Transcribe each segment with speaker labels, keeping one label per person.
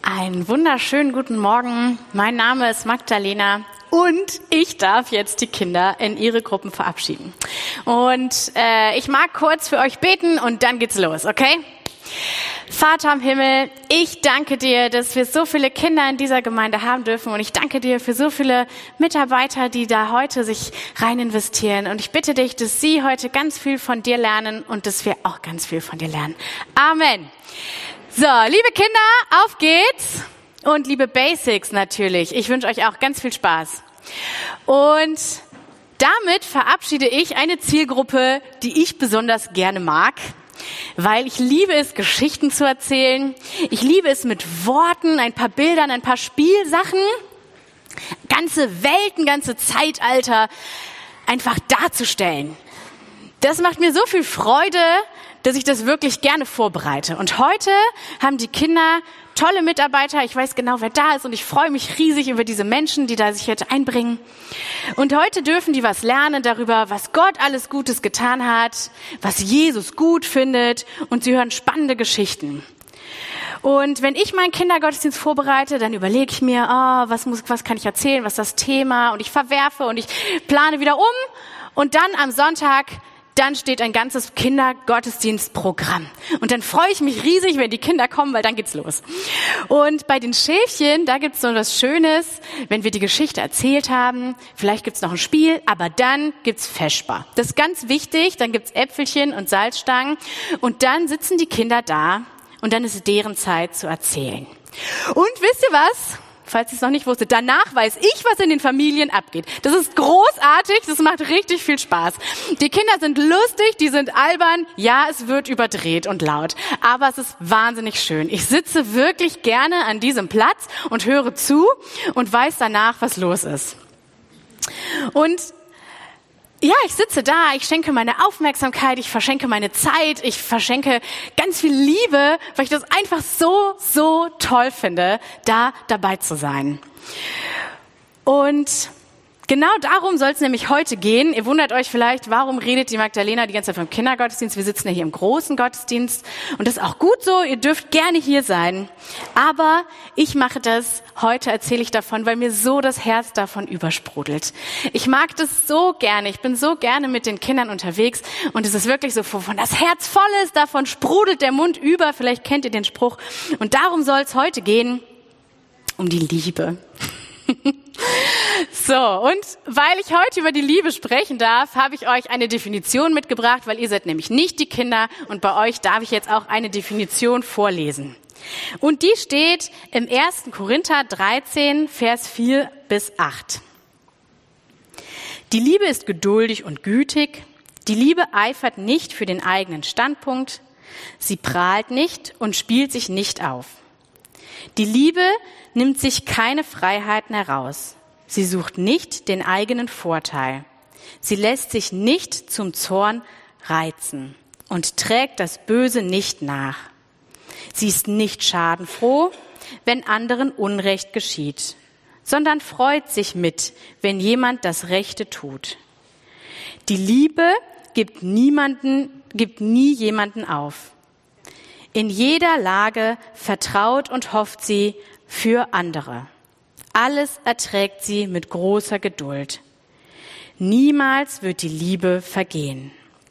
Speaker 1: Einen wunderschönen guten Morgen. Mein Name ist Magdalena und ich darf jetzt die Kinder in ihre Gruppen verabschieden. Und ich mag kurz für euch beten und dann geht's los, okay? Vater im Himmel, ich danke dir, dass wir so viele Kinder in dieser Gemeinde haben dürfen und ich danke dir für so viele Mitarbeiter, die da heute sich rein investieren. Und ich bitte dich, dass sie heute ganz viel von dir lernen und dass wir auch ganz viel von dir lernen. Amen. So, liebe Kinder, auf geht's. Und liebe Basics natürlich. Ich wünsche euch auch ganz viel Spaß. Und damit verabschiede ich eine Zielgruppe, die ich besonders gerne mag. Weil ich liebe es, Geschichten zu erzählen. Ich liebe es mit Worten, ein paar Bildern, ein paar Spielsachen, ganze Welten, ganze Zeitalter einfach darzustellen. Das macht mir so viel Freude, dass ich das wirklich gerne vorbereite. Und heute haben die Kinder tolle Mitarbeiter. Ich weiß genau, wer da ist und ich freue mich riesig über diese Menschen, die da sich heute einbringen. Und heute dürfen die was lernen darüber, was Gott alles Gutes getan hat, was Jesus gut findet und sie hören spannende Geschichten. Und wenn ich meinen Kindergottesdienst vorbereite, dann überlege ich mir, was kann ich erzählen, was ist das Thema, und ich verwerfe und ich plane wieder um und dann am Sonntag dann steht ein ganzes Kindergottesdienstprogramm. Und dann freue ich mich riesig, wenn die Kinder kommen, weil dann geht's los. Und bei den Schäfchen, da gibt's so was Schönes, wenn wir die Geschichte erzählt haben. Vielleicht gibt's noch ein Spiel, aber dann gibt's Vesper. Das ist ganz wichtig. Dann gibt's Äpfelchen und Salzstangen. Und dann sitzen die Kinder da und dann ist deren Zeit zu erzählen. Und wisst ihr was? Falls ihr es noch nicht wusstet, danach weiß ich, was in den Familien abgeht. Das ist großartig, das macht richtig viel Spaß. Die Kinder sind lustig, die sind albern, ja, es wird überdreht und laut, aber es ist wahnsinnig schön. Ich sitze wirklich gerne an diesem Platz und höre zu und weiß danach, was los ist. Und ja, ich sitze da, ich schenke meine Aufmerksamkeit, ich verschenke meine Zeit, ich verschenke ganz viel Liebe, weil ich das einfach so toll finde, da dabei zu sein. Und genau darum soll es nämlich heute gehen. Ihr wundert euch vielleicht, warum redet die Magdalena die ganze Zeit vom Kindergottesdienst? Wir sitzen ja hier im großen Gottesdienst und das ist auch gut so, ihr dürft gerne hier sein. Aber ich mache das, heute erzähle ich davon, weil mir so das Herz davon übersprudelt. Ich mag das so gerne, ich bin so gerne mit den Kindern unterwegs und es ist wirklich so, wovon das Herz voll ist, davon sprudelt der Mund über, vielleicht kennt ihr den Spruch. Und darum soll es heute gehen, um die Liebe. So, und weil ich heute über die Liebe sprechen darf, habe ich euch eine Definition mitgebracht, weil ihr seid nämlich nicht die Kinder und bei euch darf ich jetzt auch eine Definition vorlesen. Und die steht im 1. Korinther 13, Vers 4 bis 8. Die Liebe ist geduldig und gütig. Die Liebe eifert nicht für den eigenen Standpunkt. Sie prahlt nicht und spielt sich nicht auf. Die Liebe nimmt sich keine Freiheiten heraus. Sie sucht nicht den eigenen Vorteil. Sie lässt sich nicht zum Zorn reizen und trägt das Böse nicht nach. Sie ist nicht schadenfroh, wenn anderen Unrecht geschieht, sondern freut sich mit, wenn jemand das Rechte tut. Die Liebe gibt nie jemanden auf. In jeder Lage vertraut und hofft sie für andere. Alles erträgt sie mit großer Geduld. Niemals wird die Liebe vergehen.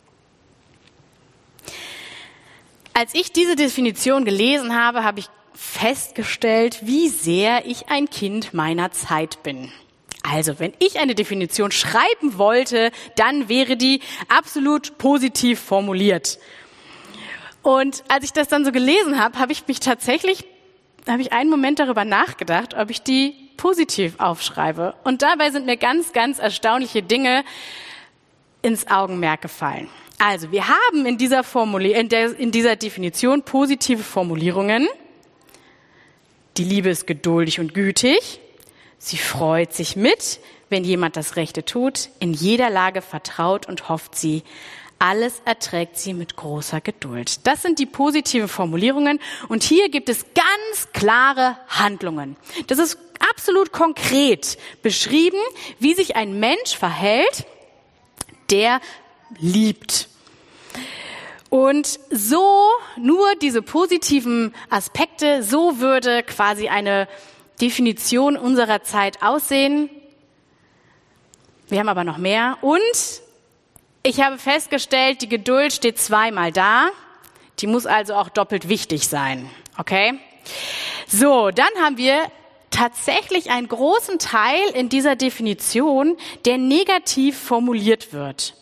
Speaker 1: Als ich diese Definition gelesen habe, habe ich festgestellt, wie sehr ich ein Kind meiner Zeit bin. Also, wenn ich eine Definition schreiben wollte, dann wäre die absolut positiv formuliert. Und als ich das dann so gelesen habe, habe ich einen Moment darüber nachgedacht, ob ich die positiv aufschreibe. Und dabei sind mir ganz erstaunliche Dinge ins Augenmerk gefallen. Also, wir haben in dieser Definition positive Formulierungen. Die Liebe ist geduldig und gütig. Sie freut sich mit, wenn jemand das Rechte tut. In jeder Lage vertraut und hofft sie. Alles erträgt sie mit großer Geduld. Das sind die positiven Formulierungen. Und hier gibt es ganz klare Handlungen. Das ist absolut konkret beschrieben, wie sich ein Mensch verhält, der liebt. Und so, nur diese positiven Aspekte, so würde quasi eine Definition unserer Zeit aussehen. Wir haben aber noch mehr. Und ich habe festgestellt, die Geduld steht zweimal da. Die muss also auch doppelt wichtig sein. Okay? So, dann haben wir tatsächlich einen großen Teil in dieser Definition, der negativ formuliert wird.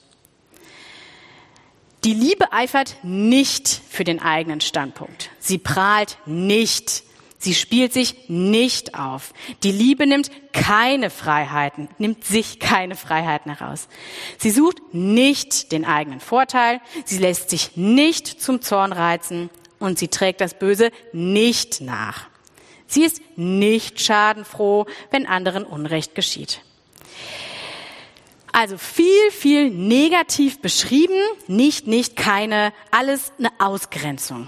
Speaker 1: Die Liebe eifert nicht für den eigenen Standpunkt. Sie prahlt nicht. Sie spielt sich nicht auf. Die Liebe nimmt sich keine Freiheiten heraus. Sie sucht nicht den eigenen Vorteil. Sie lässt sich nicht zum Zorn reizen und sie trägt das Böse nicht nach. Sie ist nicht schadenfroh, wenn anderen Unrecht geschieht. Also viel negativ beschrieben, nicht, keine, alles eine Ausgrenzung.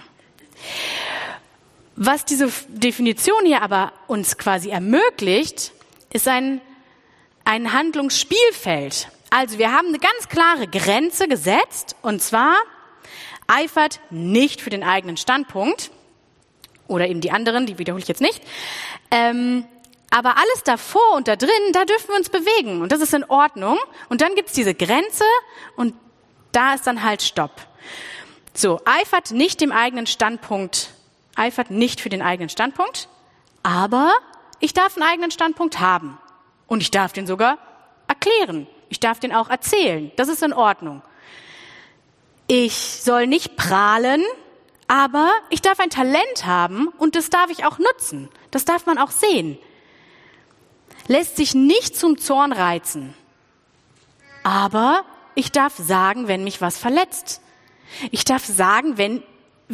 Speaker 1: Was diese Definition hier aber uns quasi ermöglicht, ist ein Handlungsspielfeld. Also wir haben eine ganz klare Grenze gesetzt, und zwar eifert nicht für den eigenen Standpunkt oder eben die anderen, die wiederhole ich jetzt nicht. Aber alles davor und da drin, da dürfen wir uns bewegen und das ist in Ordnung. Und dann gibt's diese Grenze und da ist dann halt Stopp. So, eifert nicht für den eigenen Standpunkt, aber ich darf einen eigenen Standpunkt haben. Und ich darf den sogar erklären. Ich darf den auch erzählen. Das ist in Ordnung. Ich soll nicht prahlen, aber ich darf ein Talent haben und das darf ich auch nutzen. Das darf man auch sehen. Lässt sich nicht zum Zorn reizen. Aber ich darf sagen, wenn mich was verletzt. Ich darf sagen, wenn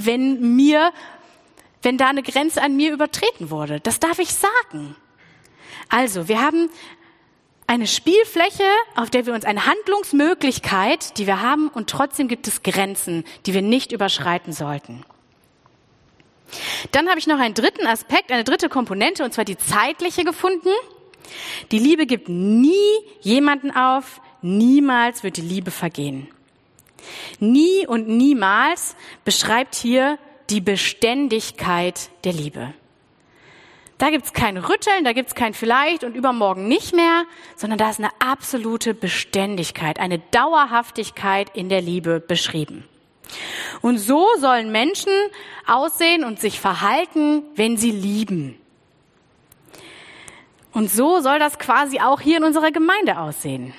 Speaker 1: da eine Grenze an mir übertreten wurde. Das darf ich sagen. Also, wir haben eine Spielfläche, auf der wir uns eine Handlungsmöglichkeit, die wir haben, und trotzdem gibt es Grenzen, die wir nicht überschreiten sollten. Dann habe ich noch einen dritten Aspekt, eine dritte Komponente, und zwar die zeitliche gefunden. Die Liebe gibt nie jemanden auf, niemals wird die Liebe vergehen. Nie und niemals beschreibt hier die Beständigkeit der Liebe. Da gibt's kein Rütteln, da gibt's kein vielleicht und übermorgen nicht mehr, sondern da ist eine absolute Beständigkeit, eine Dauerhaftigkeit in der Liebe beschrieben. Und so sollen Menschen aussehen und sich verhalten, wenn sie lieben. Und so soll das quasi auch hier in unserer Gemeinde aussehen.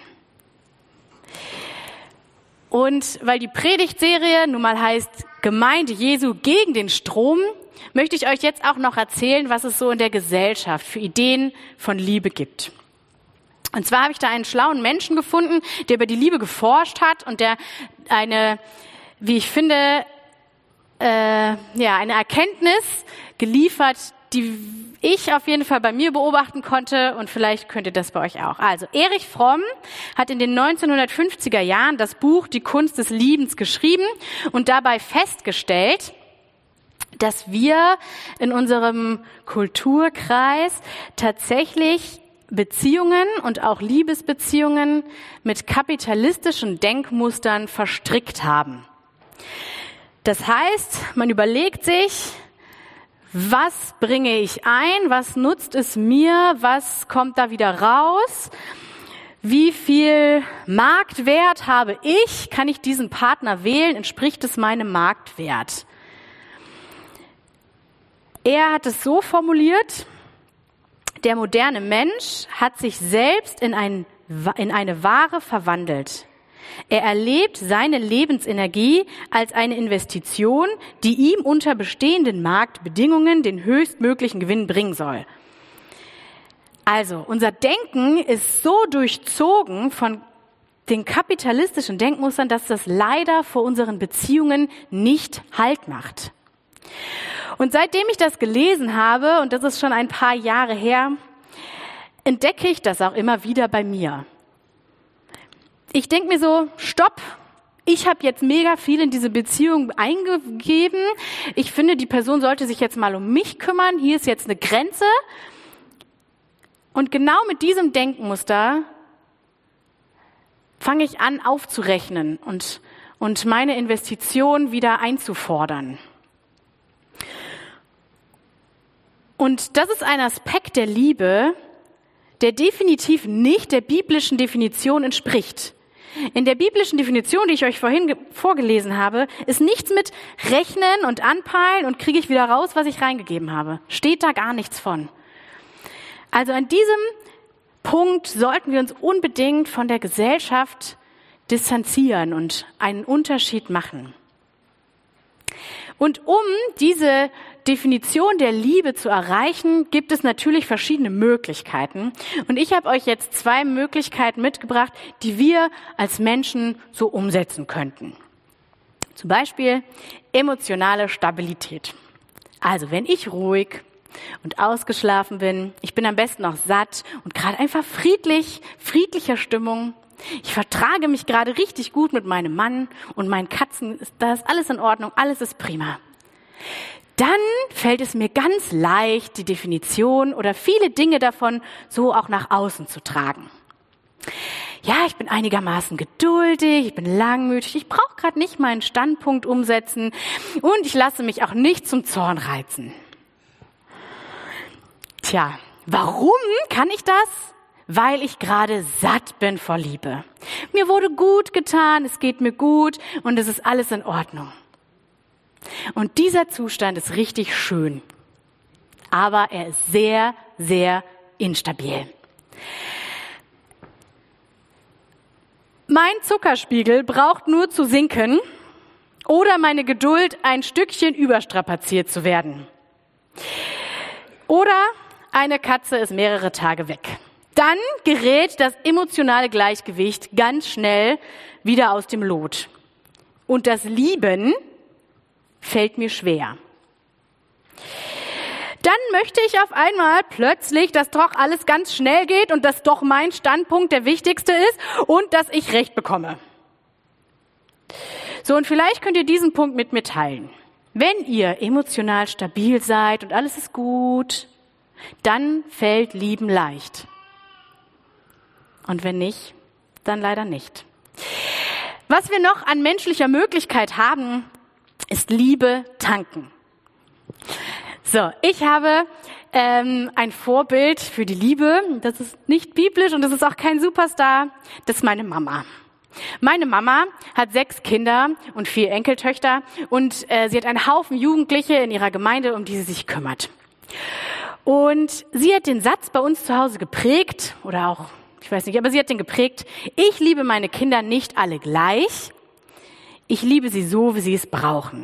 Speaker 1: Und weil die Predigtserie nun mal heißt Gemeinde Jesu gegen den Strom, möchte ich euch jetzt auch noch erzählen, was es so in der Gesellschaft für Ideen von Liebe gibt. Und zwar habe ich da einen schlauen Menschen gefunden, der über die Liebe geforscht hat und der eine, wie ich finde, eine Erkenntnis geliefert, die ich auf jeden Fall bei mir beobachten konnte und vielleicht könnt ihr das bei euch auch. Also Erich Fromm hat in den 1950er Jahren das Buch Die Kunst des Liebens geschrieben und dabei festgestellt, dass wir in unserem Kulturkreis tatsächlich Beziehungen und auch Liebesbeziehungen mit kapitalistischen Denkmustern verstrickt haben. Das heißt, man überlegt sich, was bringe ich ein, was nutzt es mir, was kommt da wieder raus, wie viel Marktwert habe ich, kann ich diesen Partner wählen, entspricht es meinem Marktwert. Er hat es so formuliert, der moderne Mensch hat sich selbst in eine Ware verwandelt. Er erlebt seine Lebensenergie als eine Investition, die ihm unter bestehenden Marktbedingungen den höchstmöglichen Gewinn bringen soll. Also, unser Denken ist so durchzogen von den kapitalistischen Denkmustern, dass das leider vor unseren Beziehungen nicht Halt macht. Und seitdem ich das gelesen habe, und das ist schon ein paar Jahre her, entdecke ich das auch immer wieder bei mir. Ich denke mir so, stopp, ich habe jetzt mega viel in diese Beziehung eingegeben. Ich finde, die Person sollte sich jetzt mal um mich kümmern. Hier ist jetzt eine Grenze. Und genau mit diesem Denkmuster fange ich an aufzurechnen und und meine Investition wieder einzufordern. Und das ist ein Aspekt der Liebe, der definitiv nicht der biblischen Definition entspricht. In der biblischen Definition, die ich euch vorhin vorgelesen habe, ist nichts mit Rechnen und Anpeilen und kriege ich wieder raus, was ich reingegeben habe. Steht da gar nichts von. Also an diesem Punkt sollten wir uns unbedingt von der Gesellschaft distanzieren und einen Unterschied machen. Und um diese Definition der Liebe zu erreichen, gibt es natürlich verschiedene Möglichkeiten. Und ich habe euch jetzt 2 Möglichkeiten mitgebracht, die wir als Menschen so umsetzen könnten. Zum Beispiel emotionale Stabilität. Also wenn ich ruhig und ausgeschlafen bin, ich bin am besten noch satt und gerade einfach friedlicher Stimmung. Ich vertrage mich gerade richtig gut mit meinem Mann und meinen Katzen. Da ist alles in Ordnung, alles ist prima. Dann fällt es mir ganz leicht, die Definition oder viele Dinge davon so auch nach außen zu tragen. Ja, ich bin einigermaßen geduldig, ich bin langmütig, ich brauche gerade nicht meinen Standpunkt umsetzen und ich lasse mich auch nicht zum Zorn reizen. Tja, warum kann ich das? Weil ich gerade satt bin vor Liebe. Mir wurde gut getan, es geht mir gut und es ist alles in Ordnung. Und dieser Zustand ist richtig schön, aber er ist sehr, sehr instabil. Mein Zuckerspiegel braucht nur zu sinken oder meine Geduld ein Stückchen überstrapaziert zu werden. Oder eine Katze ist mehrere Tage weg. Dann gerät das emotionale Gleichgewicht ganz schnell wieder aus dem Lot. Und das Lieben fällt mir schwer. Dann möchte ich auf einmal plötzlich, dass doch alles ganz schnell geht und dass doch mein Standpunkt der wichtigste ist und dass ich Recht bekomme. So, und vielleicht könnt ihr diesen Punkt mit mir teilen. Wenn ihr emotional stabil seid und alles ist gut, dann fällt Lieben leicht. Und wenn nicht, dann leider nicht. Was wir noch an menschlicher Möglichkeit haben, ist Liebe tanken. So, ich habe ein Vorbild für die Liebe. Das ist nicht biblisch und das ist auch kein Superstar. Das ist meine Mama. Meine Mama hat 6 Kinder und 4 Enkeltöchter und sie hat einen Haufen Jugendliche in ihrer Gemeinde, um die sie sich kümmert. Und sie hat den Satz bei uns zu Hause geprägt, oder auch, ich weiß nicht, aber sie hat den geprägt: Ich liebe meine Kinder nicht alle gleich, ich liebe sie so, wie sie es brauchen.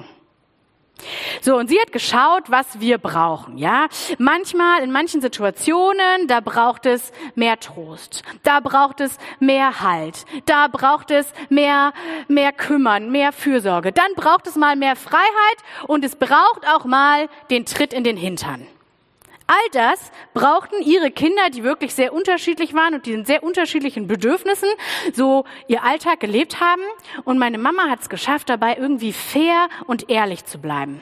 Speaker 1: So, und sie hat geschaut, was wir brauchen, ja. Manchmal, in manchen Situationen, da braucht es mehr Trost, da braucht es mehr Halt, da braucht es mehr Kümmern, mehr Fürsorge. Dann braucht es mal mehr Freiheit und es braucht auch mal den Tritt in den Hintern. All das brauchten ihre Kinder, die wirklich sehr unterschiedlich waren und die in sehr unterschiedlichen Bedürfnissen so ihr Alltag gelebt haben. Und meine Mama hat es geschafft, dabei irgendwie fair und ehrlich zu bleiben.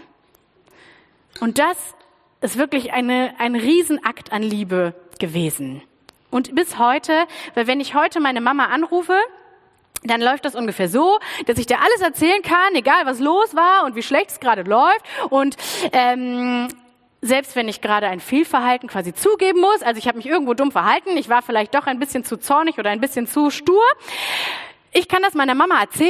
Speaker 1: Und das ist wirklich ein Riesenakt an Liebe gewesen. Und bis heute, weil wenn ich heute meine Mama anrufe, dann läuft das ungefähr so, dass ich dir alles erzählen kann, egal was los war und wie schlecht es gerade läuft. Und selbst wenn ich gerade ein Fehlverhalten quasi zugeben muss, also ich habe mich irgendwo dumm verhalten, ich war vielleicht doch ein bisschen zu zornig oder ein bisschen zu stur, ich kann das meiner Mama erzählen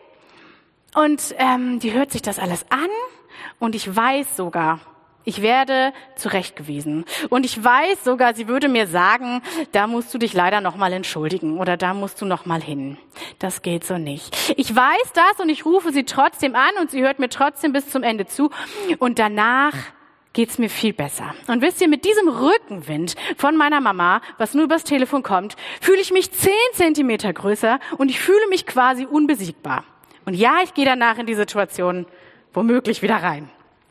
Speaker 1: und die hört sich das alles an und ich weiß sogar, ich werde zurechtgewiesen. Und ich weiß sogar, sie würde mir sagen, da musst du dich leider nochmal entschuldigen oder da musst du nochmal hin. Das geht so nicht. Ich weiß das und ich rufe sie trotzdem an und sie hört mir trotzdem bis zum Ende zu und danach geht's mir viel besser. Und wisst ihr, mit diesem Rückenwind von meiner Mama, was nur übers Telefon kommt, fühle ich mich 10 Zentimeter größer und ich fühle mich quasi unbesiegbar. Und ja, ich gehe danach in die Situation womöglich wieder rein.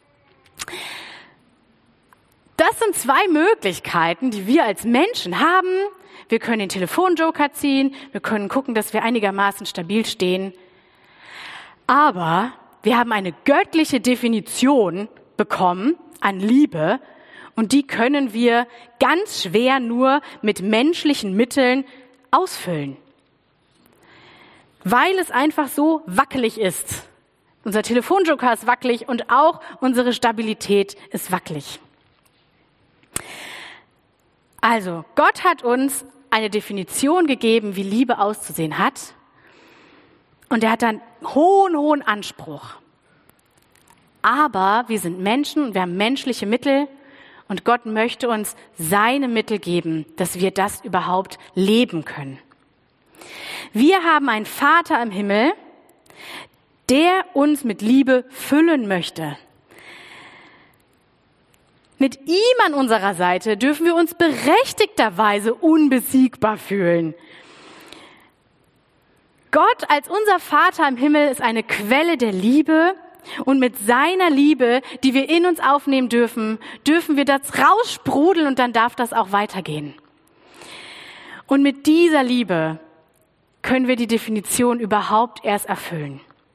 Speaker 1: Das sind 2 Möglichkeiten, die wir als Menschen haben. Wir können den Telefonjoker ziehen, wir können gucken, dass wir einigermaßen stabil stehen. Aber wir haben eine göttliche Definition bekommen an Liebe und die können wir ganz schwer nur mit menschlichen Mitteln ausfüllen. weil es einfach so wackelig ist. Unser Telefonjoker ist wackelig und auch unsere Stabilität ist wackelig. Also, Gott hat uns eine Definition gegeben, wie Liebe auszusehen hat. Und er hat einen hohen Anspruch. Aber wir sind Menschen und wir haben menschliche Mittel und Gott möchte uns seine Mittel geben, dass wir das überhaupt leben können. Wir haben einen Vater im Himmel, der uns mit Liebe füllen möchte. Mit ihm an unserer Seite dürfen wir uns berechtigterweise unbesiegbar fühlen. Gott als unser Vater im Himmel ist eine Quelle der Liebe und mit seiner Liebe, die wir in uns aufnehmen dürfen, dürfen wir das raussprudeln und dann darf das auch weitergehen. Und mit dieser Liebe können wir die Definition überhaupt erst erfüllen.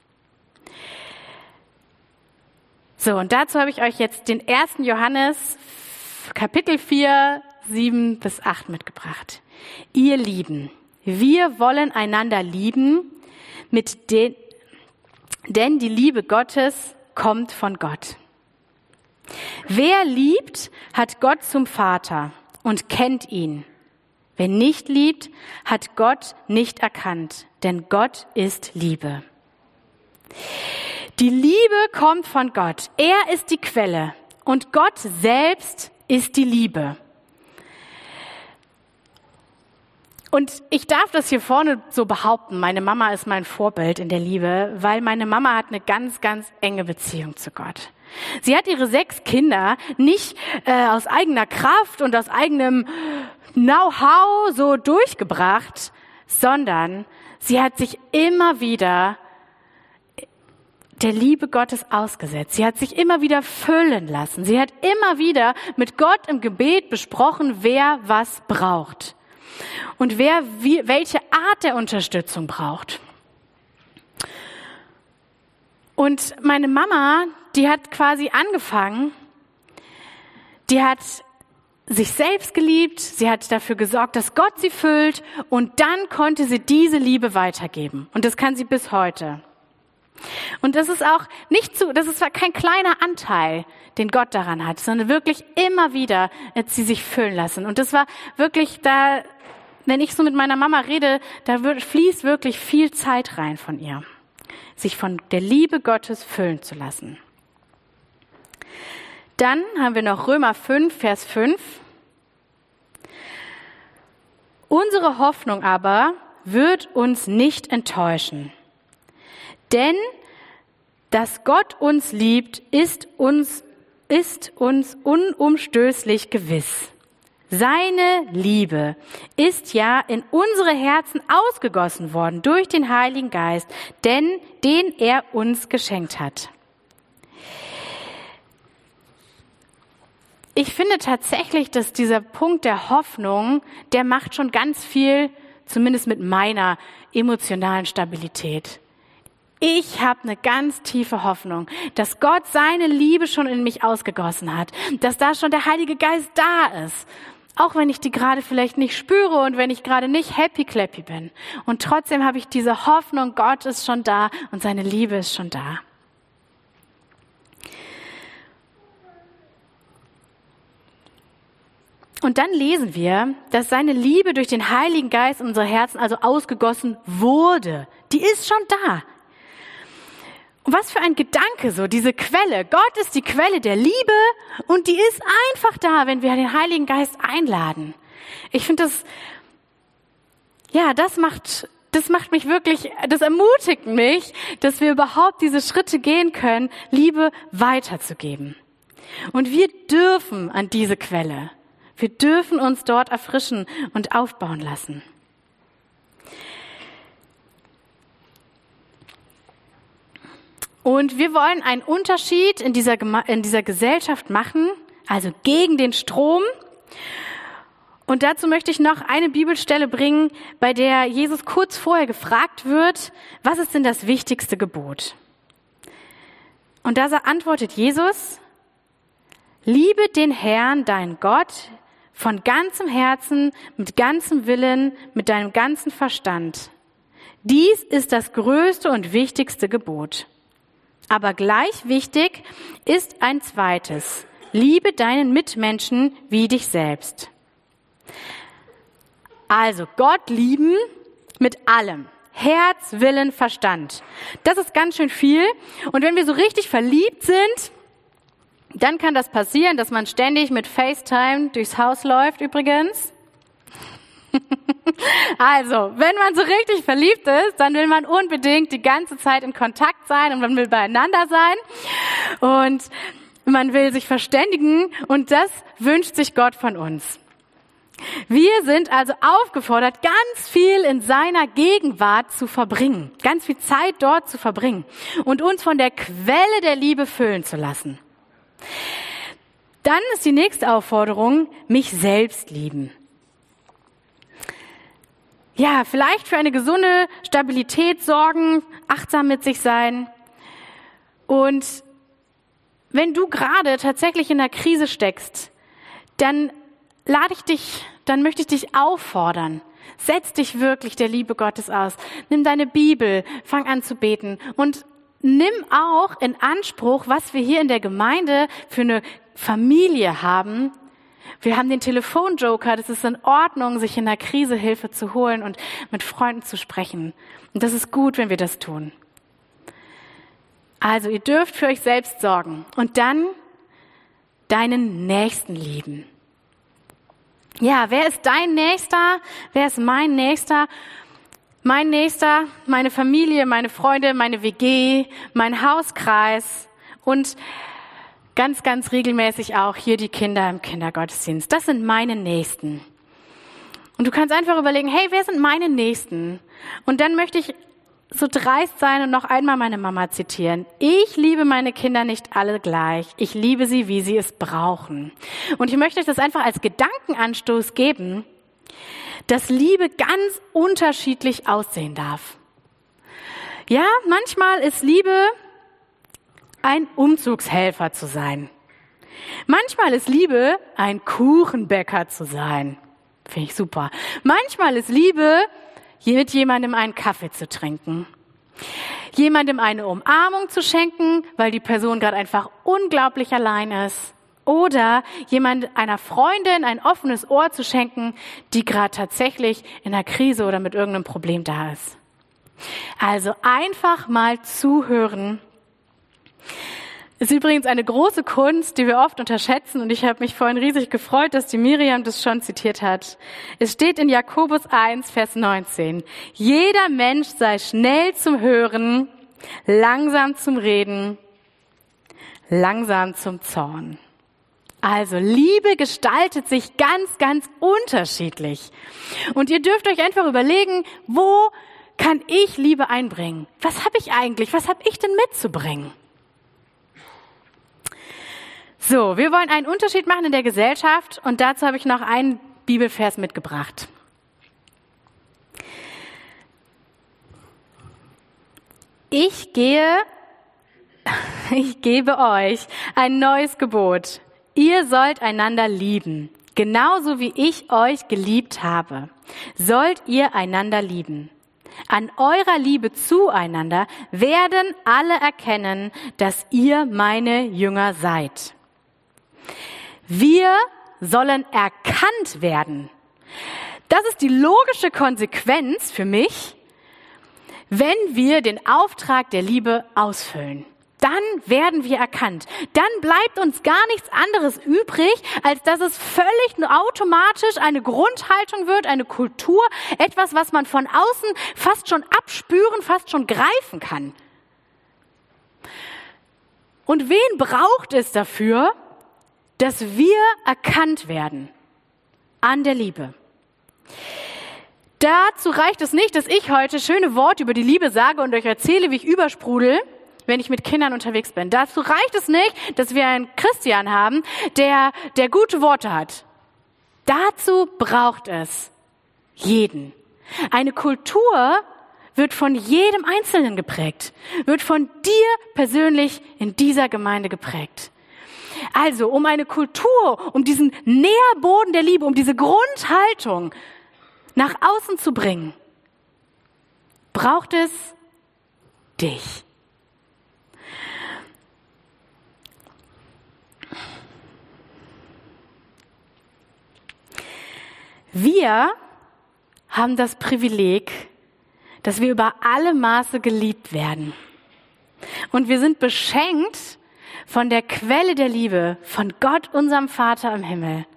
Speaker 1: So, und dazu habe ich euch jetzt den 1. Johannes, Kapitel 4, 7-8 mitgebracht. Ihr Lieben, wir wollen einander lieben, denn die Liebe Gottes kommt von Gott. Wer liebt, hat Gott zum Vater und kennt ihn. Wer nicht liebt, hat Gott nicht erkannt, denn Gott ist Liebe. Die Liebe kommt von Gott. Er ist die Quelle und Gott selbst ist die Liebe. Und ich darf das hier vorne so behaupten, meine Mama ist mein Vorbild in der Liebe, weil meine Mama hat eine ganz enge Beziehung zu Gott. Sie hat ihre 6 Kinder nicht aus eigener Kraft und aus eigenem Know-how so durchgebracht, sondern sie hat sich immer wieder der Liebe Gottes ausgesetzt. Sie hat sich immer wieder füllen lassen. Sie hat immer wieder mit Gott im Gebet besprochen, wer was braucht und welche Art der Unterstützung braucht. Und meine Mama, die hat quasi angefangen, die hat sich selbst geliebt, sie hat dafür gesorgt, dass Gott sie füllt und dann konnte sie diese Liebe weitergeben. Und das kann sie bis heute. Und das ist auch das ist kein kleiner Anteil, den Gott daran hat, sondern wirklich immer wieder hat sie sich füllen lassen. Und das war wirklich da, wenn ich so mit meiner Mama rede, fließt wirklich viel Zeit rein von ihr, sich von der Liebe Gottes füllen zu lassen. Dann haben wir noch Römer 5, Vers 5. Unsere Hoffnung aber wird uns nicht enttäuschen. Denn dass Gott uns liebt, ist uns unumstößlich gewiss. Seine Liebe ist ja in unsere Herzen ausgegossen worden durch den Heiligen Geist, den er uns geschenkt hat. Ich finde tatsächlich, dass dieser Punkt der Hoffnung, der macht schon ganz viel, zumindest mit meiner emotionalen Stabilität. Ich habe eine ganz tiefe Hoffnung, dass Gott seine Liebe schon in mich ausgegossen hat, dass da schon der Heilige Geist da ist, auch wenn ich die gerade vielleicht nicht spüre und wenn ich gerade nicht happy-clappy bin. Und trotzdem habe ich diese Hoffnung, Gott ist schon da und seine Liebe ist schon da. Und dann lesen wir, dass seine Liebe durch den Heiligen Geist in unsere Herzen also ausgegossen wurde. Die ist schon da. Und was für ein Gedanke, so diese Quelle. Gott ist die Quelle der Liebe und die ist einfach da, wenn wir den Heiligen Geist einladen. Ich finde das macht mich wirklich, das ermutigt mich, dass wir überhaupt diese Schritte gehen können, Liebe weiterzugeben. Und wir dürfen an diese Quelle. Wir dürfen uns dort erfrischen und aufbauen lassen. Und wir wollen einen Unterschied in dieser Gesellschaft machen, also gegen den Strom. Und dazu möchte ich noch eine Bibelstelle bringen, bei der Jesus kurz vorher gefragt wird, was ist denn das wichtigste Gebot? Und da antwortet Jesus, liebe den Herrn, deinen Gott, von ganzem Herzen, mit ganzem Willen, mit deinem ganzen Verstand. Dies ist das größte und wichtigste Gebot. Aber gleich wichtig ist ein zweites. Liebe deinen Mitmenschen wie dich selbst. Also Gott lieben mit allem. Herz, Willen, Verstand. Das ist ganz schön viel. Und wenn wir so richtig verliebt sind, dann kann das passieren, dass man ständig mit FaceTime durchs Haus läuft übrigens. Also, wenn man so richtig verliebt ist, dann will man unbedingt die ganze Zeit in Kontakt sein und man will beieinander sein und man will sich verständigen und das wünscht sich Gott von uns. Wir sind also aufgefordert, ganz viel in seiner Gegenwart zu verbringen, ganz viel Zeit dort zu verbringen und uns von der Quelle der Liebe füllen zu lassen. Dann ist die nächste Aufforderung, mich selbst lieben. Ja, vielleicht für eine gesunde Stabilität sorgen, achtsam mit sich sein. Und wenn du gerade tatsächlich in einer Krise steckst, dann möchte ich dich auffordern. Setz dich wirklich der Liebe Gottes aus. Nimm deine Bibel, fang an zu beten und nimm auch in Anspruch, was wir hier in der Gemeinde für eine Familie haben. Wir haben den Telefonjoker, das ist in Ordnung, sich in der Krise Hilfe zu holen und mit Freunden zu sprechen. Und das ist gut, wenn wir das tun. Also ihr dürft für euch selbst sorgen und dann deinen Nächsten lieben. Ja, wer ist dein Nächster? Wer ist mein Nächster? Mein Nächster, meine Familie, meine Freunde, meine WG, mein Hauskreis und ganz, ganz regelmäßig auch hier die Kinder im Kindergottesdienst. Das sind meine Nächsten. Und du kannst einfach überlegen, hey, wer sind meine Nächsten? Und dann möchte ich so dreist sein und noch einmal meine Mama zitieren. Ich liebe meine Kinder nicht alle gleich. Ich liebe sie, wie sie es brauchen. Und ich möchte euch das einfach als Gedankenanstoß geben, dass Liebe ganz unterschiedlich aussehen darf. Ja, manchmal ist Liebe ein Umzugshelfer zu sein. Manchmal ist Liebe, ein Kuchenbäcker zu sein. Finde ich super. Manchmal ist Liebe, mit jemandem einen Kaffee zu trinken. Jemandem eine Umarmung zu schenken, weil die Person gerade einfach unglaublich allein ist. Oder einer Freundin ein offenes Ohr zu schenken, die gerade tatsächlich in einer Krise oder mit irgendeinem Problem da ist. Also einfach mal zuhören. Ist übrigens eine große Kunst, die wir oft unterschätzen und ich habe mich vorhin riesig gefreut, dass die Miriam das schon zitiert hat. Es steht in Jakobus 1, Vers 19. Jeder Mensch sei schnell zum Hören, langsam zum Reden, langsam zum Zorn. Also Liebe gestaltet sich ganz, ganz unterschiedlich. Und ihr dürft euch einfach überlegen, wo kann ich Liebe einbringen? Was habe ich eigentlich? Was habe ich denn mitzubringen? So, wir wollen einen Unterschied machen in der Gesellschaft und dazu habe ich noch einen Bibelvers mitgebracht. Ich gebe euch ein neues Gebot. Ihr sollt einander lieben. Genauso wie ich euch geliebt habe, sollt ihr einander lieben. An eurer Liebe zueinander werden alle erkennen, dass ihr meine Jünger seid. Wir sollen erkannt werden. Das ist die logische Konsequenz für mich, wenn wir den Auftrag der Liebe ausfüllen. Dann werden wir erkannt. Dann bleibt uns gar nichts anderes übrig, als dass es völlig automatisch eine Grundhaltung wird, eine Kultur, etwas, was man von außen fast schon abspüren, fast schon greifen kann. Und wen braucht es dafür, dass wir erkannt werden an der Liebe? Dazu reicht es nicht, dass ich heute schöne Worte über die Liebe sage und euch erzähle, wie ich übersprudel, wenn ich mit Kindern unterwegs bin. Dazu reicht es nicht, dass wir einen Christian haben, der gute Worte hat. Dazu braucht es jeden. Eine Kultur wird von jedem Einzelnen geprägt, wird von dir persönlich in dieser Gemeinde geprägt. Also, um eine Kultur, um diesen Nährboden der Liebe, um diese Grundhaltung nach außen zu bringen, braucht es dich. Wir haben das Privileg, dass wir über alle Maße geliebt werden. Und wir sind beschenkt von der Quelle der Liebe, von Gott, unserem Vater im Himmel.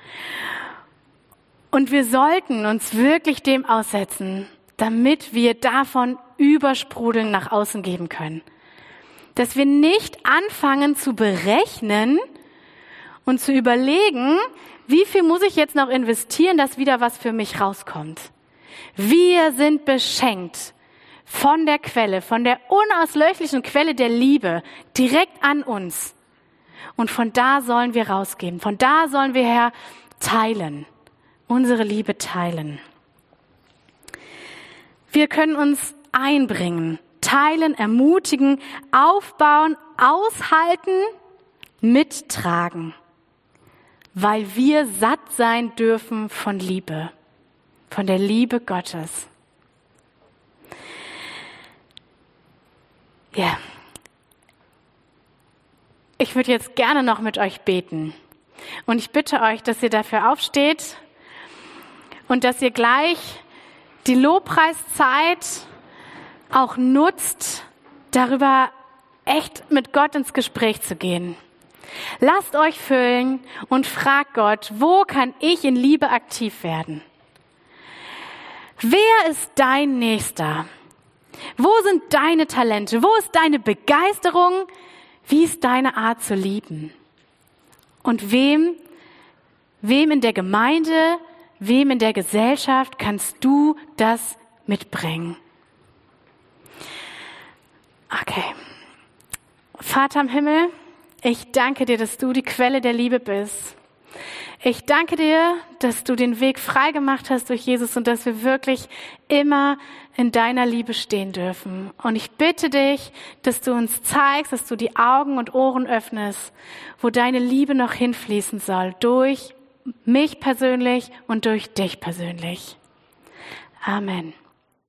Speaker 1: Und wir sollten uns wirklich dem aussetzen, damit wir davon übersprudeln nach außen geben können. Dass wir nicht anfangen zu berechnen und zu überlegen, wie viel muss ich jetzt noch investieren, dass wieder was für mich rauskommt. Wir sind beschenkt von der Quelle, von der unauslöschlichen Quelle der Liebe, direkt an uns. Und von da sollen wir rausgeben, von da sollen wir her teilen, unsere Liebe teilen. Wir können uns einbringen, teilen, ermutigen, aufbauen, aushalten, mittragen, weil wir satt sein dürfen von Liebe, von der Liebe Gottes. Ja, ich würde jetzt gerne noch mit euch beten. Und ich bitte euch, dass ihr dafür aufsteht und dass ihr gleich die Lobpreiszeit auch nutzt, darüber echt mit Gott ins Gespräch zu gehen. Lasst euch füllen und fragt Gott, wo kann ich in Liebe aktiv werden? Wer ist dein Nächster? Wo sind deine Talente? Wo ist deine Begeisterung? Wie ist deine Art zu lieben? Und wem in der Gemeinde, wem in der Gesellschaft kannst du das mitbringen? Okay. Vater im Himmel, ich danke dir, dass du die Quelle der Liebe bist. Ich danke dir, dass du den Weg frei gemacht hast durch Jesus und dass wir wirklich immer in deiner Liebe stehen dürfen. Und ich bitte dich, dass du uns zeigst, dass du die Augen und Ohren öffnest, wo deine Liebe noch hinfließen soll, durch mich persönlich und durch dich persönlich. Amen.